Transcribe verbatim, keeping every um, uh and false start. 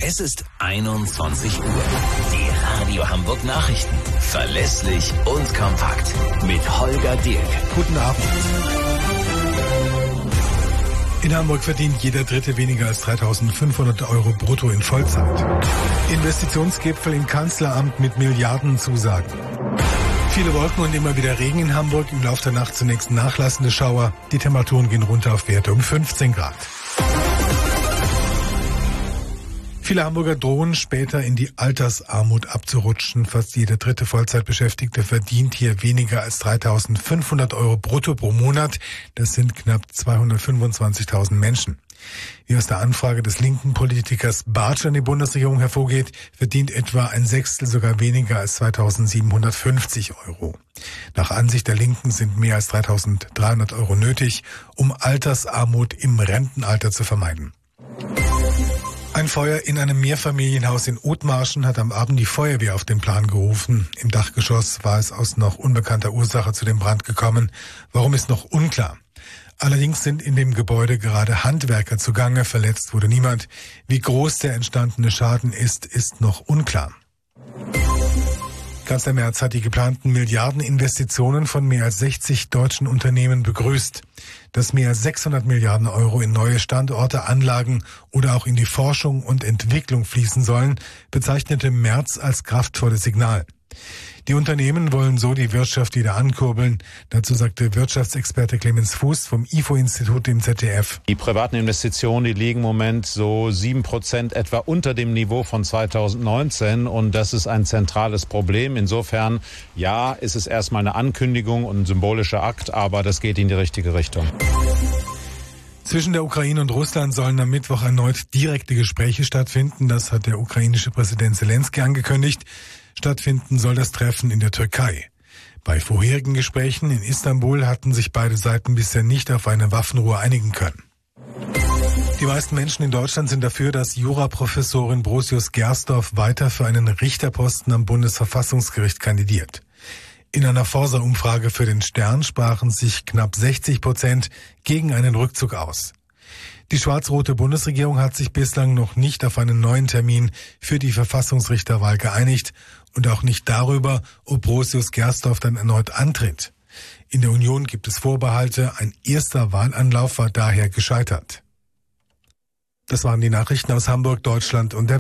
Es ist einundzwanzig Uhr. Die Radio Hamburg Nachrichten. Verlässlich und kompakt. Mit Holger Dirk. Guten Abend. In Hamburg verdient jeder Dritte weniger als dreitausendfünfhundert Euro brutto in Vollzeit. Investitionsgipfel im Kanzleramt mit Milliardenzusagen. Viele Wolken und immer wieder Regen in Hamburg. Im Laufe der Nacht zunächst nachlassende Schauer. Die Temperaturen gehen runter auf Werte um fünfzehn Grad. Viele Hamburger drohen später in die Altersarmut abzurutschen. Fast jeder dritte Vollzeitbeschäftigte verdient hier weniger als dreitausendfünfhundert Euro brutto pro Monat. Das sind knapp zweihundertfünfundzwanzigtausend Menschen. Wie aus der Anfrage des linken Politikers Bartsch an die Bundesregierung hervorgeht, verdient etwa ein Sechstel sogar weniger als zweitausendsiebenhundertfünfzig Euro. Nach Ansicht der Linken sind mehr als dreitausenddreihundert Euro nötig, um Altersarmut im Rentenalter zu vermeiden. Ein Feuer in einem Mehrfamilienhaus in Othmarschen hat am Abend die Feuerwehr auf den Plan gerufen. Im Dachgeschoss war es aus noch unbekannter Ursache zu dem Brand gekommen. Warum ist noch unklar. Allerdings sind in dem Gebäude gerade Handwerker zugange. Verletzt wurde niemand. Wie groß der entstandene Schaden ist, ist noch unklar. Kanzler Merz hat die geplanten Milliardeninvestitionen von mehr als sechzig deutschen Unternehmen begrüßt. Dass mehr als sechshundert Milliarden Euro in neue Standorte, Anlagen oder auch in die Forschung und Entwicklung fließen sollen, bezeichnete Merz als kraftvolles Signal. Die Unternehmen wollen so die Wirtschaft wieder ankurbeln. Dazu sagte Wirtschaftsexperte Clemens Fuß vom I F O-Institut im Z D F. Die privaten Investitionen, die liegen im Moment so sieben Prozent etwa unter dem Niveau von zweitausendneunzehn. Und das ist ein zentrales Problem. Insofern, ja, ist es erstmal eine Ankündigung und ein symbolischer Akt, aber das geht in die richtige Richtung. Zwischen der Ukraine und Russland sollen am Mittwoch erneut direkte Gespräche stattfinden. Das hat der ukrainische Präsident Selenskyj angekündigt. Stattfinden soll das Treffen in der Türkei. Bei vorherigen Gesprächen in Istanbul hatten sich beide Seiten bisher nicht auf eine Waffenruhe einigen können. Die meisten Menschen in Deutschland sind dafür, dass Juraprofessorin Brosius-Gersdorf weiter für einen Richterposten am Bundesverfassungsgericht kandidiert. In einer Forsa-Umfrage für den Stern sprachen sich knapp sechzig Prozent gegen einen Rückzug aus. Die schwarz-rote Bundesregierung hat sich bislang noch nicht auf einen neuen Termin für die Verfassungsrichterwahl geeinigt und auch nicht darüber, ob Brosius-Gersdorf dann erneut antritt. In der Union gibt es Vorbehalte, ein erster Wahlanlauf war daher gescheitert. Das waren die Nachrichten aus Hamburg, Deutschland und der